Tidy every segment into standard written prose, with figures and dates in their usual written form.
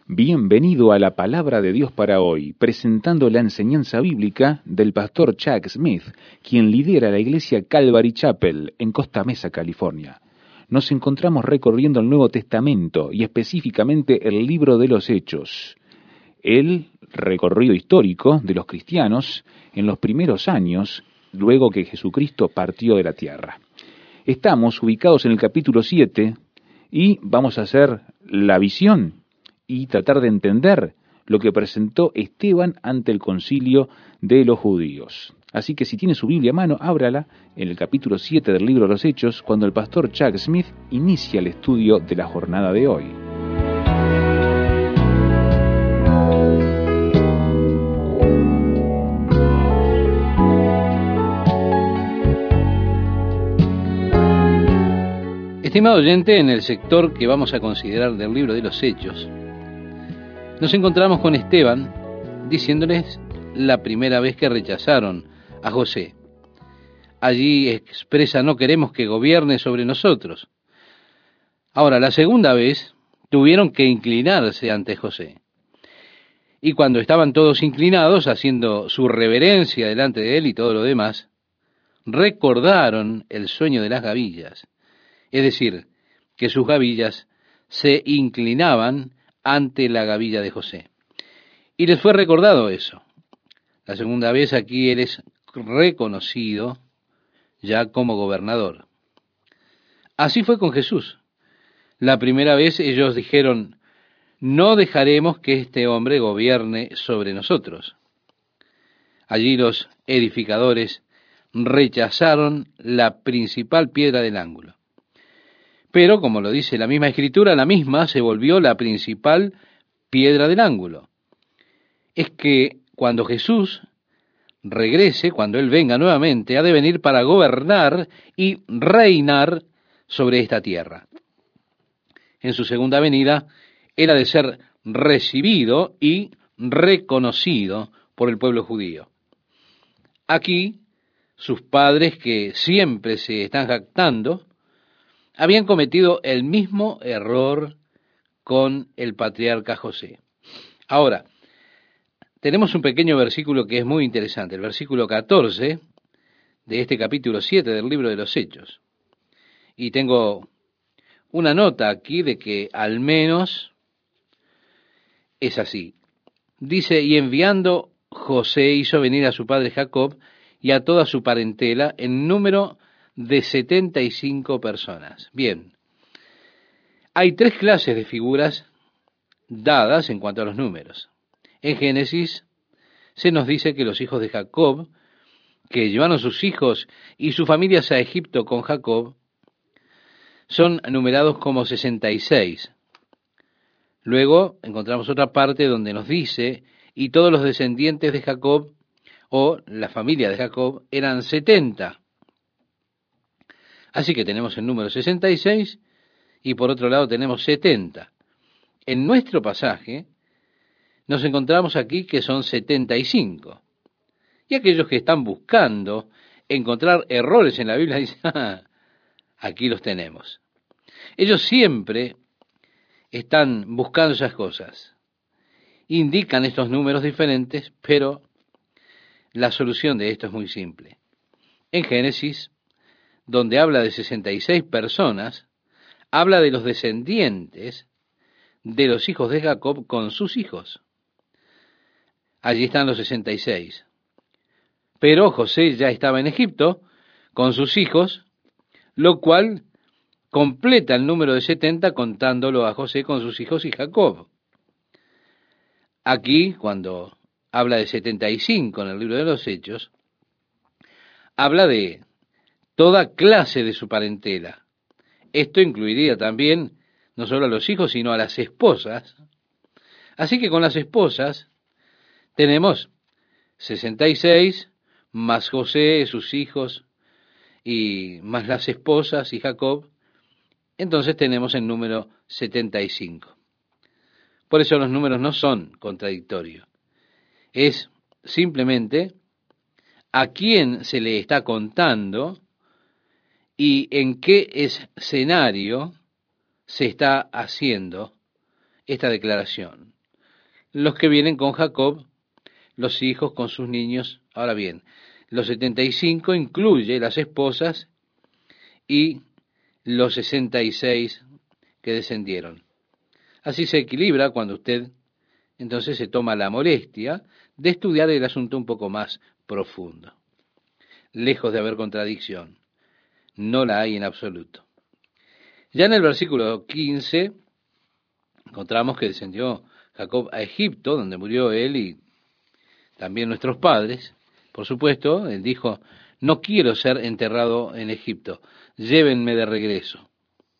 Bienvenido a la Palabra de Dios para hoy, presentando la enseñanza bíblica del pastor Chuck Smith, quien lidera la iglesia Calvary Chapel en Costa Mesa, California. Nos encontramos recorriendo el Nuevo Testamento y específicamente el libro de los Hechos, el recorrido histórico de los cristianos en los primeros años luego que Jesucristo partió de la tierra. Estamos ubicados en el capítulo 7 y vamos a hacer la visión y tratar de entender lo que presentó Esteban ante el concilio de los judíos. Así que si tiene su Biblia a mano, ábrala en el capítulo 7 del libro de los Hechos, cuando el pastor Chuck Smith inicia el estudio de la jornada de hoy. Estimado oyente, en el sector que vamos a considerar del libro de los Hechos, nos encontramos con Esteban diciéndoles la primera vez que rechazaron a José. Allí expresa: no queremos que gobierne sobre nosotros. Ahora, la segunda vez tuvieron que inclinarse ante José. Y cuando estaban todos inclinados, haciendo su reverencia delante de él y todo lo demás, recordaron el sueño de las gavillas. Es decir, que sus gavillas se inclinaban ante la gavilla de José. Y les fue recordado eso. La segunda vez aquí él es reconocido ya como gobernador. Así fue con Jesús. La primera vez ellos dijeron: no dejaremos que este hombre gobierne sobre nosotros. Allí los edificadores rechazaron la principal piedra del ángulo. Pero, como lo dice la misma Escritura, la misma se volvió la principal piedra del ángulo. Es que cuando Jesús regrese, cuando Él venga nuevamente, ha de venir para gobernar y reinar sobre esta tierra. En su segunda venida, Él ha de ser recibido y reconocido por el pueblo judío. Aquí, sus padres, que siempre se están jactando, habían cometido el mismo error con el patriarca José. Ahora, tenemos un pequeño versículo que es muy interesante, el versículo 14 de este capítulo 7 del libro de los Hechos. Y tengo una nota aquí de que al menos es así. Dice: y enviando José hizo venir a su padre Jacob y a toda su parentela en número de 75 personas. Bien, hay tres clases de figuras dadas en cuanto a los números. En Génesis se nos dice que los hijos de Jacob, que llevaron sus hijos y sus familias a Egipto con Jacob, son numerados como 66. Luego encontramos otra parte donde nos dice: y todos los descendientes de Jacob, o la familia de Jacob, eran 70. Así que tenemos el número 66 y por otro lado tenemos 70. En nuestro pasaje nos encontramos aquí que son 75. Y aquellos que están buscando encontrar errores en la Biblia dicen: aquí los tenemos. Ellos siempre están buscando esas cosas. Indican estos números diferentes, pero la solución de esto es muy simple. En Génesis, donde habla de 66 personas, habla de los descendientes de los hijos de Jacob con sus hijos. Allí están los 66. Pero José ya estaba en Egipto con sus hijos, lo cual completa el número de 70 contándolo a José con sus hijos y Jacob. Aquí, cuando habla de 75 en el libro de los Hechos, habla de toda clase de su parentela. Esto incluiría también no solo a los hijos, sino a las esposas. Así que con las esposas tenemos 66, más José, sus hijos, y más las esposas y Jacob. Entonces tenemos el número 75. Por eso los números no son contradictorios. Es simplemente a quién se le está contando y en qué escenario se está haciendo esta declaración. los que vienen con Jacob, los hijos con sus niños. Ahora bien, los 75 incluye las esposas y los 66 que descendieron. Así se equilibra cuando usted entonces se toma la molestia de estudiar el asunto un poco más profundo. Lejos de haber contradicción, no la hay en absoluto. Ya en el versículo 15 encontramos que descendió Jacob a Egipto, donde murió él y también nuestros padres. Por supuesto, él dijo, no quiero ser enterrado en Egipto, llévenme de regreso.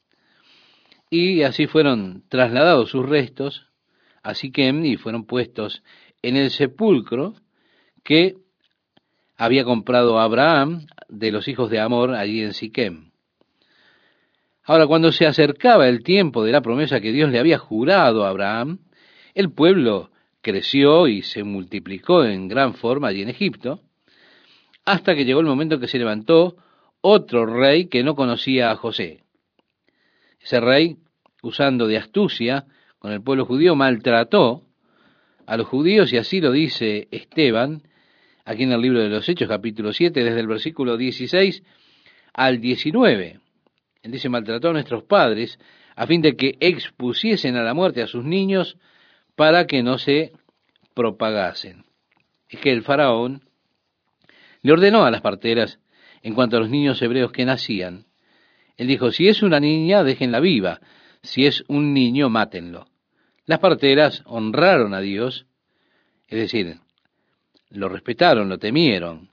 Y así fueron trasladados sus restos a Siquem y fueron puestos en el sepulcro que había comprado Abraham de los hijos de Amor allí en Siquem. Ahora, cuando se acercaba el tiempo de la promesa que Dios le había jurado a Abraham, el pueblo creció y se multiplicó en gran forma allí en Egipto, hasta que llegó el momento en que se levantó otro rey que no conocía a José. Ese rey, usando de astucia con el pueblo judío, maltrató a los judíos, y así lo dice Esteban, aquí en el libro de los Hechos, capítulo 7, desde el versículo 16 al 19. Él dice, maltrató a nuestros padres a fin de que expusiesen a la muerte a sus niños para que no se propagasen. Es que el faraón le ordenó a las parteras, en cuanto a los niños hebreos que nacían, él dijo, si es una niña, déjenla viva, si es un niño, mátenlo. Las parteras honraron a Dios, es decir, lo respetaron, lo temieron.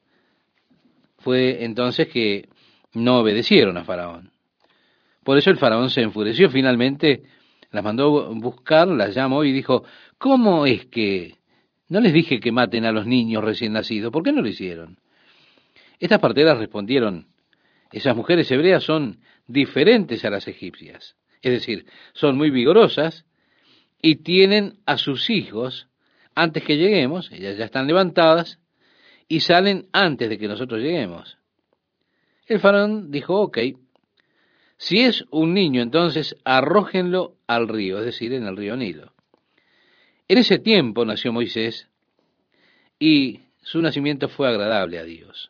Fue entonces que no obedecieron a Faraón. Por eso el Faraón se enfureció, finalmente las mandó buscar, las llamó y dijo, ¿cómo es que no les dije que maten a los niños recién nacidos? ¿Por qué no lo hicieron? Estas parteras respondieron, esas mujeres hebreas son diferentes a las egipcias, es decir, son muy vigorosas y tienen a sus hijos antes que lleguemos, ellas ya están levantadas y salen antes de que nosotros lleguemos. El faraón dijo, ok, si es un niño, entonces arrójenlo al río, es decir, en el río Nilo. En ese tiempo nació Moisés y su nacimiento fue agradable a Dios.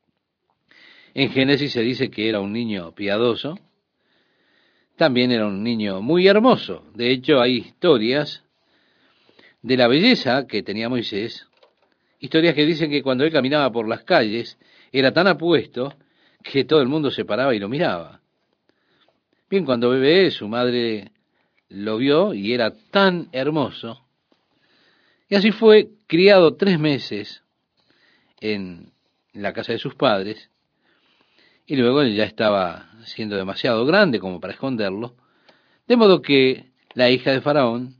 En Génesis se dice que era un niño piadoso, también era un niño muy hermoso. De hecho, hay historias de la belleza que tenía Moisés, historias que dicen que cuando él caminaba por las calles era tan apuesto que todo el mundo se paraba y lo miraba. Bien, cuando bebé su madre lo vio y era tan hermoso, y así fue criado 3 meses en la casa de sus padres, y luego él ya estaba siendo demasiado grande como para esconderlo, de modo que la hija de Faraón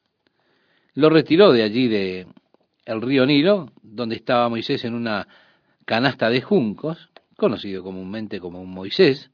lo retiró de allí de el río Nilo, donde estaba Moisés en una canasta de juncos, conocido comúnmente como un Moisés,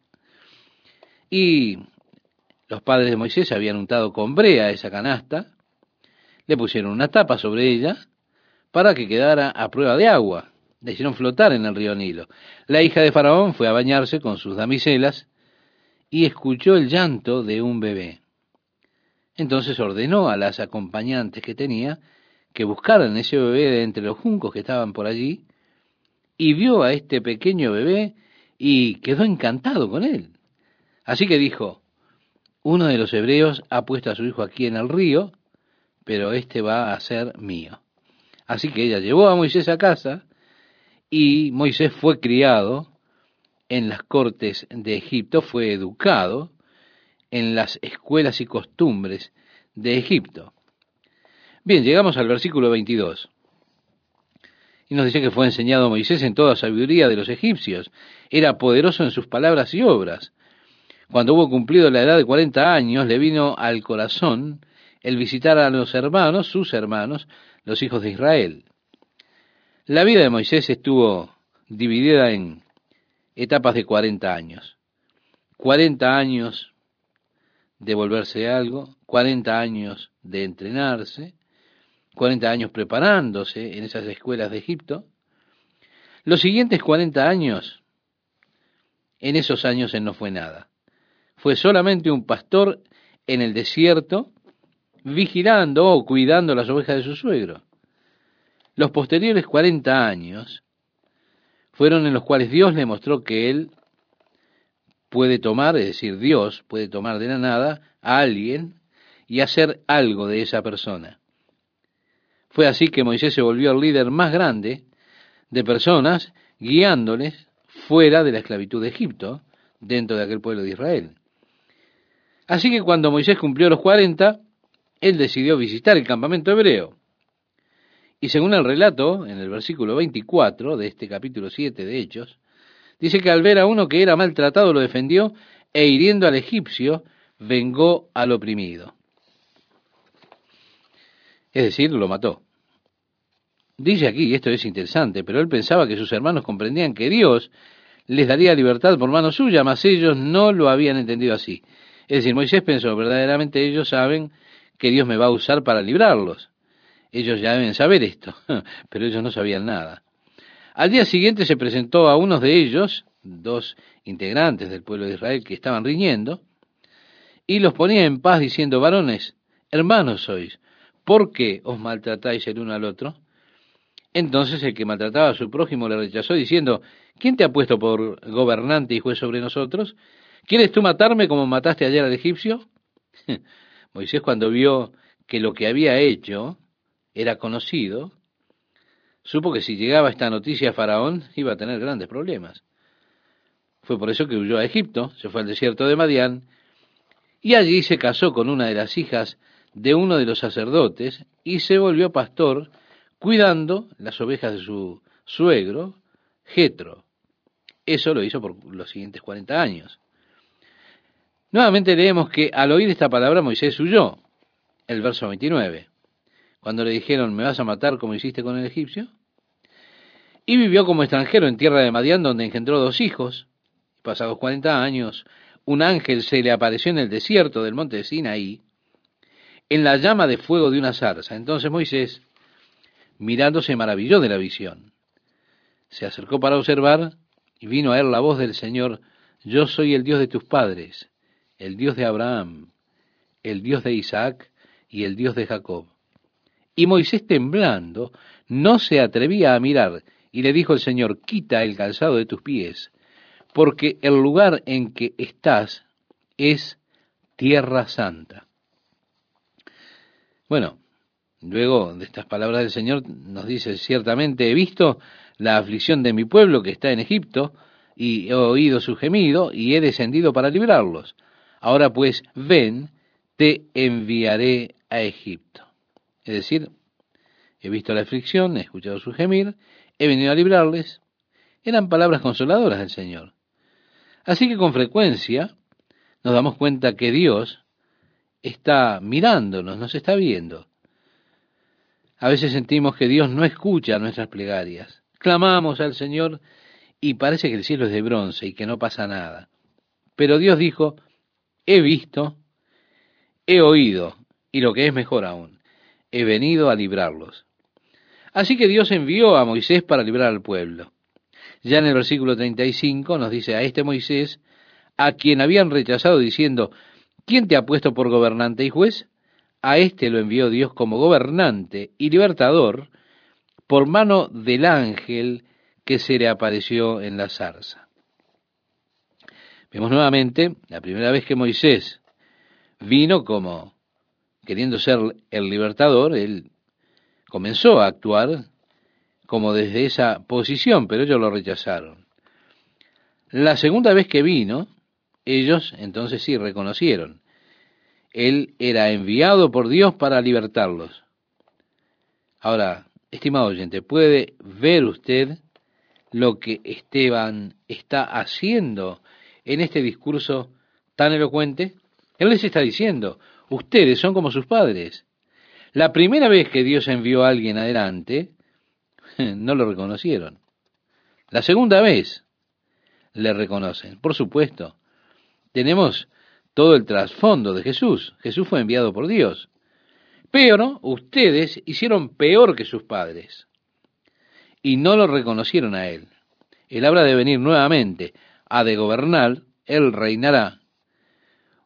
y los padres de Moisés habían untado con brea esa canasta, le pusieron una tapa sobre ella para que quedara a prueba de agua, la hicieron flotar en el río Nilo. La hija de Faraón fue a bañarse con sus damiselas y escuchó el llanto de un bebé. Entonces ordenó a las acompañantes que tenía que buscaran ese bebé de entre los juncos que estaban por allí, y vio a este pequeño bebé y quedó encantado con él. Así que dijo, uno de los hebreos ha puesto a su hijo aquí en el río, pero este va a ser mío. Así que ella llevó a Moisés a casa, y Moisés fue criado en las cortes de Egipto, fue educado en las escuelas y costumbres de Egipto. Bien, llegamos al versículo 22. Y nos dice que fue enseñado a Moisés en toda sabiduría de los egipcios. Era poderoso en sus palabras y obras. Cuando hubo cumplido la edad de 40 años, le vino al corazón el visitar a los hermanos, sus hermanos, los hijos de Israel. La vida de Moisés estuvo dividida en etapas de 40 años. 40 años de volverse algo, 40 años de entrenarse, 40 años preparándose en esas escuelas de Egipto. Los siguientes 40 años, en esos años él no fue nada. Fue solamente un pastor en el desierto vigilando o cuidando las ovejas de su suegro. Los posteriores 40 años fueron en los cuales Dios le mostró que él puede tomar, es decir, Dios puede tomar de la nada a alguien y hacer algo de esa persona. Fue así que Moisés se volvió el líder más grande de personas, guiándoles fuera de la esclavitud de Egipto, dentro de aquel pueblo de Israel. Así que cuando Moisés cumplió los 40, él decidió visitar el campamento hebreo. Y según el relato, en el versículo 24 de este capítulo 7 de Hechos, dice que al ver a uno que era maltratado lo defendió e hiriendo al egipcio, vengó al oprimido. Es decir, lo mató. Dice aquí, y esto es interesante, pero él pensaba que sus hermanos comprendían que Dios les daría libertad por mano suya, mas ellos no lo habían entendido así. Es decir, Moisés pensó, verdaderamente ellos saben que Dios me va a usar para librarlos. Ellos ya deben saber esto, pero ellos no sabían nada. Al día siguiente se presentó a unos de ellos, dos integrantes del pueblo de Israel que estaban riñendo, y los ponía en paz diciendo, varones, hermanos sois, ¿por qué os maltratáis el uno al otro? Entonces el que maltrataba a su prójimo le rechazó diciendo, ¿quién te ha puesto por gobernante y juez sobre nosotros? ¿Quieres tú matarme como mataste ayer al egipcio? Moisés, cuando vio que lo que había hecho era conocido, supo que si llegaba esta noticia a Faraón iba a tener grandes problemas. Fue por eso que huyó a Egipto, se fue al desierto de Madián, y allí se casó con una de las hijas de uno de los sacerdotes y se volvió pastor, cuidando las ovejas de su suegro, Jetro. Eso lo hizo por los siguientes 40 años. Nuevamente leemos que al oír esta palabra Moisés huyó, el verso 29, cuando le dijeron, ¿me vas a matar como hiciste con el egipcio? Y vivió como extranjero en tierra de Madián, donde engendró 2 hijos. Pasados 40 años, un ángel se le apareció en el desierto del monte de Sinaí, en la llama de fuego de una zarza. Entonces Moisés, mirando, se maravilló de la visión. Se acercó para observar, y vino a él la voz del Señor, yo soy el Dios de tus padres, el Dios de Abraham, el Dios de Isaac y el Dios de Jacob. Y Moisés, temblando, no se atrevía a mirar, y le dijo el Señor, quita el calzado de tus pies, porque el lugar en que estás es tierra santa. Bueno, luego de estas palabras del Señor nos dice, ciertamente he visto la aflicción de mi pueblo que está en Egipto, y he oído su gemido, y he descendido para librarlos. Ahora pues, ven, te enviaré a Egipto. Es decir, he visto la aflicción, he escuchado su gemir, he venido a librarles. Eran palabras consoladoras del Señor. Así que con frecuencia nos damos cuenta que Dios está mirándonos, nos está viendo. A veces sentimos que Dios no escucha nuestras plegarias. Clamamos al Señor y parece que el cielo es de bronce y que no pasa nada. Pero Dios dijo, he visto, he oído, y lo que es mejor aún, he venido a librarlos. Así que Dios envió a Moisés para librar al pueblo. Ya en el versículo 35 nos dice, a este Moisés, a quien habían rechazado diciendo, ¿quién te ha puesto por gobernante y juez? A este lo envió Dios como gobernante y libertador por mano del ángel que se le apareció en la zarza. Vemos nuevamente la primera vez que Moisés vino como queriendo ser el libertador, él comenzó a actuar como desde esa posición, pero ellos lo rechazaron. La segunda vez que vino, ellos entonces sí reconocieron. Él era enviado por Dios para libertarlos. Ahora, estimado oyente, ¿puede ver usted lo que Esteban está haciendo en este discurso tan elocuente? Él les está diciendo, ustedes son como sus padres. La primera vez que Dios envió a alguien adelante, no lo reconocieron. La segunda vez le reconocen. Por supuesto, tenemos todo el trasfondo de Jesús. Jesús fue enviado por Dios. Pero ustedes hicieron peor que sus padres y no lo reconocieron a Él. Él habrá de venir nuevamente, ha de gobernar, Él reinará.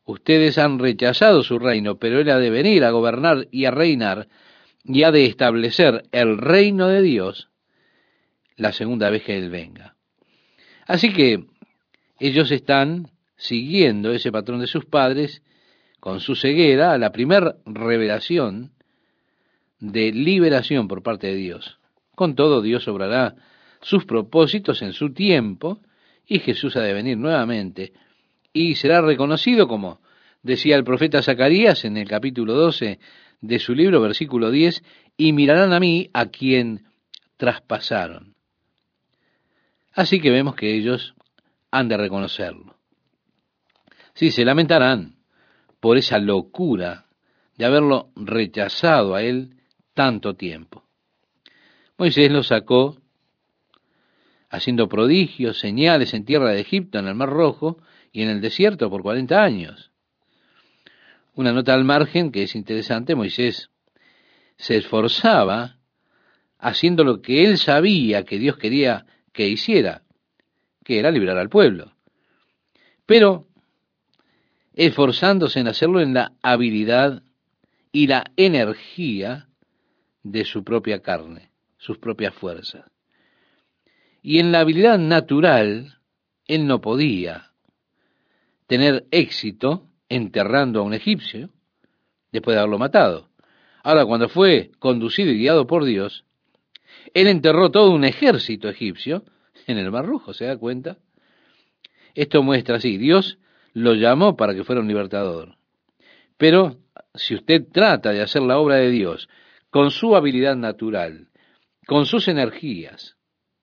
Ustedes han rechazado su reino, pero Él ha de venir a gobernar y a reinar y ha de establecer el reino de Dios la segunda vez que Él venga. Así que ellos están siguiendo ese patrón de sus padres con su ceguera a la primer revelación de liberación por parte de Dios. Con todo, Dios obrará sus propósitos en su tiempo y Jesús ha de venir nuevamente y será reconocido, como decía el profeta Zacarías en el capítulo 12 de su libro, versículo 10, y mirarán a mí a quien traspasaron. Así que vemos que ellos han de reconocerlo. Sí, se lamentarán por esa locura de haberlo rechazado a él tanto tiempo. Moisés lo sacó haciendo prodigios, señales en tierra de Egipto, en el Mar Rojo y en el desierto por 40 años. Una nota al margen que es interesante: Moisés se esforzaba haciendo lo que él sabía que Dios quería que hiciera, que era librar al pueblo. Pero esforzándose en hacerlo en la habilidad y la energía de su propia carne, sus propias fuerzas. Y en la habilidad natural, él no podía tener éxito enterrando a un egipcio después de haberlo matado. Ahora, cuando fue conducido y guiado por Dios, él enterró todo un ejército egipcio en el Mar Rojo, ¿se da cuenta? Esto muestra así: Dios lo llamó para que fuera un libertador. Pero si usted trata de hacer la obra de Dios con su habilidad natural, con sus energías,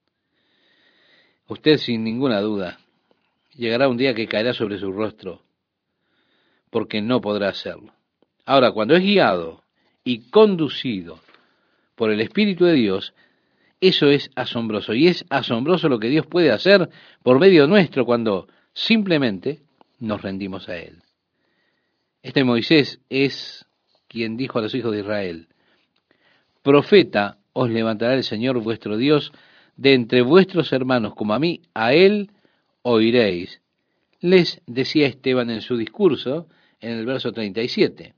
usted sin ninguna duda llegará un día que caerá sobre su rostro, porque no podrá hacerlo. Ahora, cuando es guiado y conducido por el Espíritu de Dios, eso es asombroso. Y es asombroso lo que Dios puede hacer por medio nuestro cuando simplemente nos rendimos a Él. Este Moisés es quien dijo a los hijos de Israel: profeta os levantará el Señor vuestro Dios de entre vuestros hermanos, como a mí, a Él oiréis. Les decía Esteban en su discurso, en el verso 37.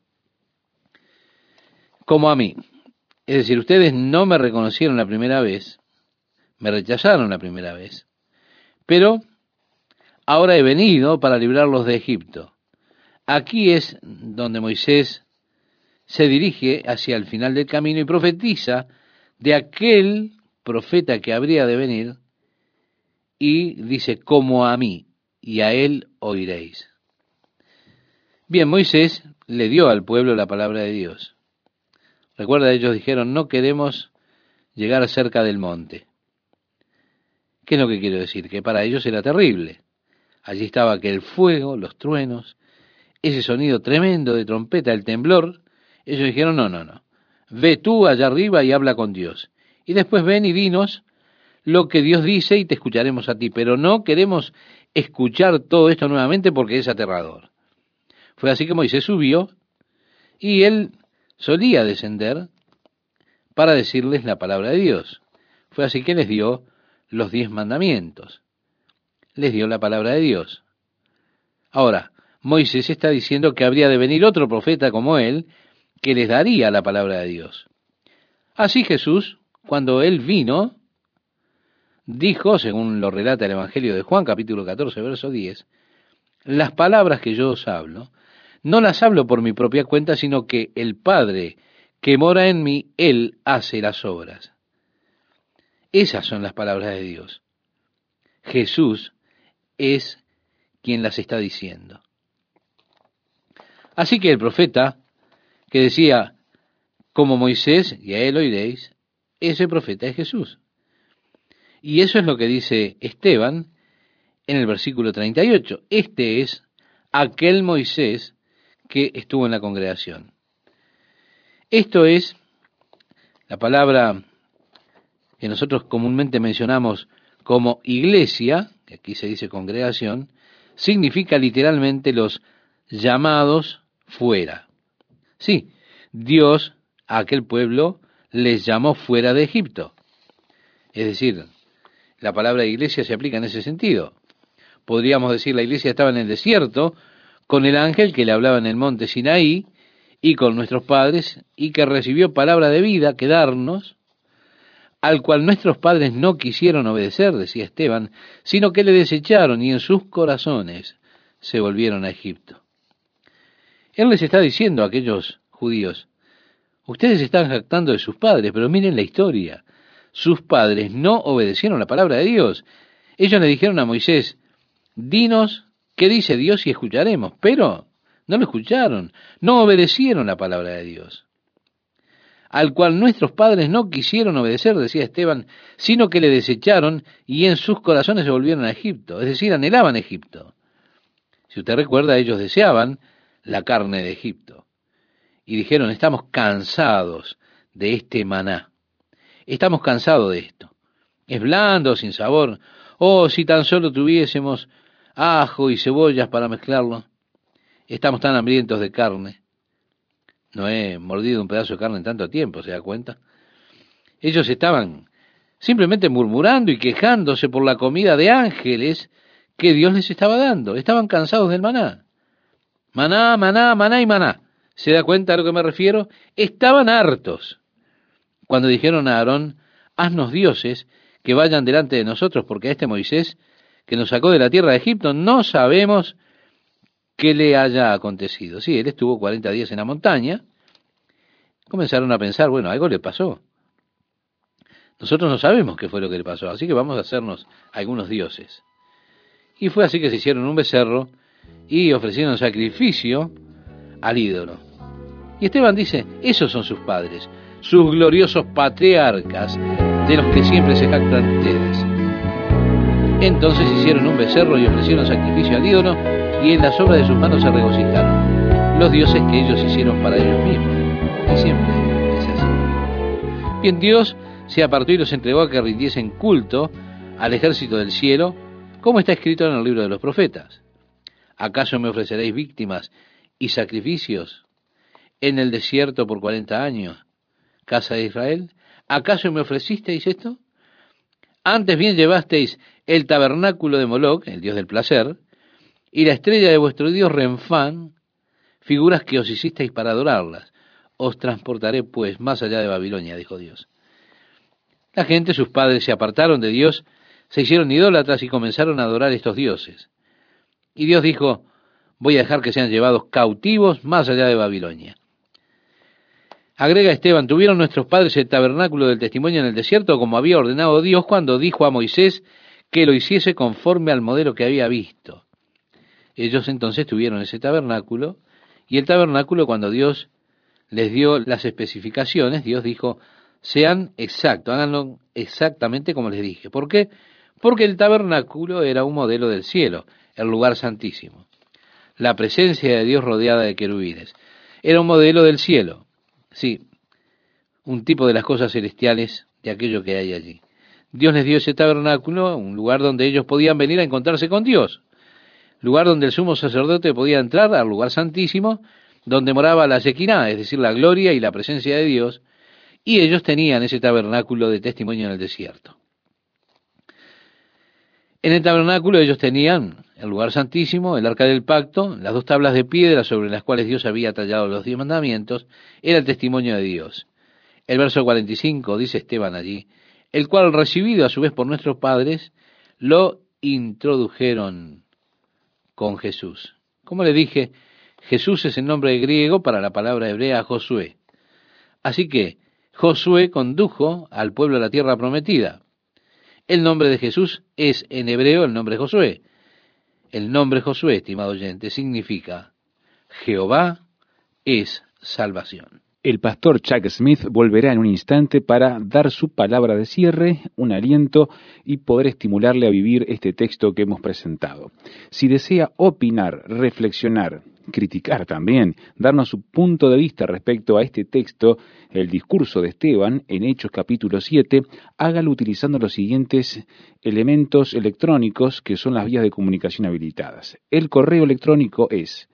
Como a mí. Es decir, ustedes no me reconocieron la primera vez, me rechazaron la primera vez, pero ahora he venido para librarlos de Egipto. Aquí es donde Moisés se dirige hacia el final del camino y profetiza de aquel profeta que habría de venir, y dice: como a mí, y a él oiréis. Bien, Moisés le dio al pueblo la palabra de Dios. Recuerda, ellos dijeron: no queremos llegar cerca del monte. ¿Qué es lo que quiero decir? Que para ellos era terrible. Allí estaba aquel fuego, los truenos, ese sonido tremendo de trompeta, el temblor. Ellos dijeron: no, no, no. Ve tú allá arriba y habla con Dios. Y después ven y dinos lo que Dios dice y te escucharemos a ti. Pero no queremos escuchar todo esto nuevamente porque es aterrador. Fue así que Moisés subió y él solía descender para decirles la palabra de Dios. Fue así que les dio los 10 mandamientos. Les dio la palabra de Dios. Ahora, Moisés está diciendo que habría de venir otro profeta como él, que les daría la palabra de Dios. Así Jesús, cuando él vino, dijo, según lo relata el Evangelio de Juan, capítulo 14, verso 10, las palabras que yo os hablo, no las hablo por mi propia cuenta, sino que el Padre que mora en mí, Él hace las obras. Esas son las palabras de Dios. Jesús es quien las está diciendo. Así que el profeta que decía: como Moisés, y a él oiréis, ese profeta es Jesús. Y eso es lo que dice Esteban en el versículo 38. Este es aquel Moisés que estuvo en la congregación. Esto es la palabra que nosotros comúnmente mencionamos como iglesia, que aquí se dice congregación, significa literalmente los llamados fuera. Sí, Dios a aquel pueblo les llamó fuera de Egipto. Es decir, la palabra iglesia se aplica en ese sentido. Podríamos decir: la iglesia estaba en el desierto con el ángel que le hablaba en el monte Sinaí, y con nuestros padres, y que recibió palabra de vida que darnos, al cual nuestros padres no quisieron obedecer, decía Esteban, sino que le desecharon y en sus corazones se volvieron a Egipto. Él les está diciendo a aquellos judíos, ustedes están jactando de sus padres, pero miren la historia. Sus padres no obedecieron la palabra de Dios. Ellos le dijeron a Moisés, dinos qué dice Dios y escucharemos, pero no lo escucharon, no obedecieron la palabra de Dios, al cual nuestros padres no quisieron obedecer, decía Esteban, sino que le desecharon y en sus corazones se volvieron a Egipto, es decir, anhelaban Egipto. Si usted recuerda, ellos deseaban la carne de Egipto y dijeron, estamos cansados de este maná, estamos cansados de esto, es blando, sin sabor, oh, si tan solo tuviésemos ajo y cebollas para mezclarlo, estamos tan hambrientos de carne. No he mordido un pedazo de carne en tanto tiempo, ¿se da cuenta? Ellos estaban simplemente murmurando y quejándose por la comida de ángeles que Dios les estaba dando. Estaban cansados del maná. Maná, maná, maná y maná. ¿Se da cuenta a lo que me refiero? Estaban hartos. Cuando dijeron a Aarón, haznos dioses que vayan delante de nosotros, porque a este Moisés, que nos sacó de la tierra de Egipto, no sabemos qué le haya acontecido. Sí, él estuvo 40 días en la montaña. Comenzaron a pensar, bueno, algo le pasó. Nosotros no sabemos qué fue lo que le pasó, así que vamos a hacernos algunos dioses. Y fue así que se hicieron un becerro y ofrecieron sacrificio al ídolo. Y Esteban dice, esos son sus padres, sus gloriosos patriarcas, de los que siempre se jactan ustedes. Entonces hicieron un becerro y ofrecieron sacrificio al ídolo, y en las obras de sus manos se regocijaron, los dioses que ellos hicieron para ellos mismos. Y siempre es así. Bien, Dios se apartó y los entregó a que rindiesen culto al ejército del cielo, como está escrito en el libro de los profetas. ¿Acaso me ofreceréis víctimas y sacrificios en el desierto por 40 años, casa de Israel? ¿Acaso me ofrecisteis esto? Antes bien llevasteis el tabernáculo de Moloc, el dios del placer, y la estrella de vuestro dios Renfán, figuras que os hicisteis para adorarlas. Os transportaré, pues, más allá de Babilonia, dijo Dios. La gente, sus padres, se apartaron de Dios, se hicieron idólatras y comenzaron a adorar estos dioses. Y Dios dijo, voy a dejar que sean llevados cautivos más allá de Babilonia. Agrega Esteban, tuvieron nuestros padres el tabernáculo del testimonio en el desierto, como había ordenado Dios cuando dijo a Moisés que lo hiciese conforme al modelo que había visto. Ellos entonces tuvieron ese tabernáculo, y el tabernáculo, cuando Dios les dio las especificaciones, Dios dijo, sean exactos, háganlo exactamente como les dije. ¿Por qué? Porque el tabernáculo era un modelo del cielo, el lugar santísimo. La presencia de Dios rodeada de querubines. Era un modelo del cielo. Sí, un tipo de las cosas celestiales de aquello que hay allí. Dios les dio ese tabernáculo, un lugar donde ellos podían venir a encontrarse con Dios. Lugar donde el sumo sacerdote podía entrar al lugar santísimo, donde moraba la Shekinah, es decir, la gloria y la presencia de Dios, y ellos tenían ese tabernáculo de testimonio en el desierto. En el tabernáculo ellos tenían el lugar santísimo, el arca del pacto, las 2 tablas de piedra sobre las cuales Dios había tallado los 10 mandamientos, era el testimonio de Dios. El verso 45 dice Esteban allí, el cual recibido a su vez por nuestros padres, lo introdujeron con Jesús. Como le dije, Jesús es el nombre griego para la palabra hebrea Josué. Así que Josué condujo al pueblo a la tierra prometida. El nombre de Jesús es en hebreo el nombre Josué. El nombre Josué, estimado oyente, significa Jehová es salvación. El pastor Chuck Smith volverá en un instante para dar su palabra de cierre, un aliento y poder estimularle a vivir este texto que hemos presentado. Si desea opinar, reflexionar, criticar también, darnos su punto de vista respecto a este texto, el discurso de Esteban en Hechos capítulo 7, hágalo utilizando los siguientes elementos electrónicos que son las vías de comunicación habilitadas. El correo electrónico es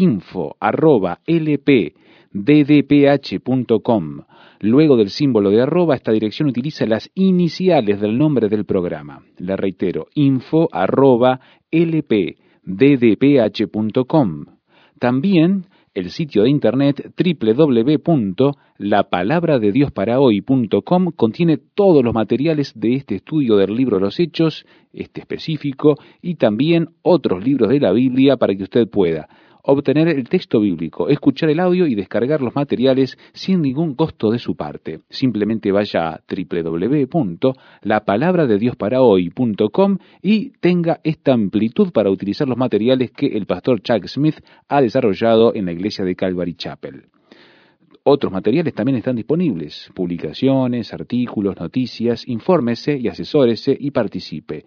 info@lpddph.com. Luego del símbolo de arroba, esta dirección utiliza las iniciales del nombre del programa. Le reitero, info@lpddph.com. También el sitio de internet www.lapalabradediosparahoy.com contiene todos los materiales de este estudio del libro de los Hechos, este específico, y también otros libros de la Biblia para que usted pueda obtener el texto bíblico, escuchar el audio y descargar los materiales sin ningún costo de su parte. Simplemente vaya a www.lapalabradediosparahoy.com y tenga esta amplitud para utilizar los materiales que el pastor Chuck Smith ha desarrollado en la iglesia de Calvary Chapel. Otros materiales también están disponibles, publicaciones, artículos, noticias. Infórmese y asesórese y participe.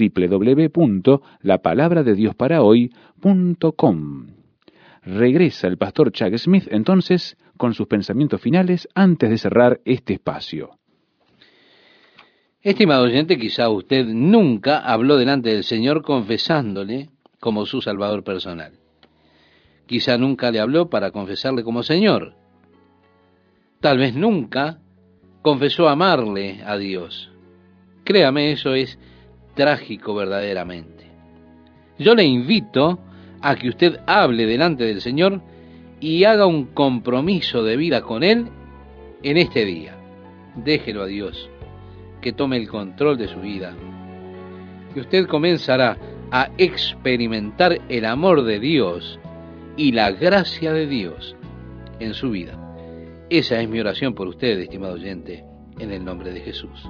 www.lapalabradediosparahoy.com. Regresa el pastor Chuck Smith entonces con sus pensamientos finales antes de cerrar este espacio. Estimado oyente, quizá usted nunca habló delante del Señor confesándole como su Salvador personal. Quizá nunca le habló para confesarle como Señor. Tal vez nunca confesó amarle a Dios. Créame, eso es trágico verdaderamente. Yo le invito a que usted hable delante del Señor y haga un compromiso de vida con Él en este día. Déjelo a Dios que tome el control de su vida. Y usted comenzará a experimentar el amor de Dios y la gracia de Dios en su vida. Esa es mi oración por usted, estimado oyente, en el nombre de Jesús.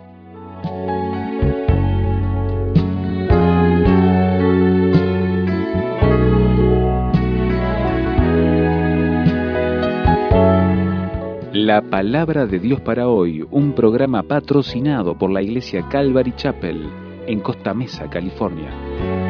La Palabra de Dios para hoy, un programa patrocinado por la iglesia Calvary Chapel en Costa Mesa, California.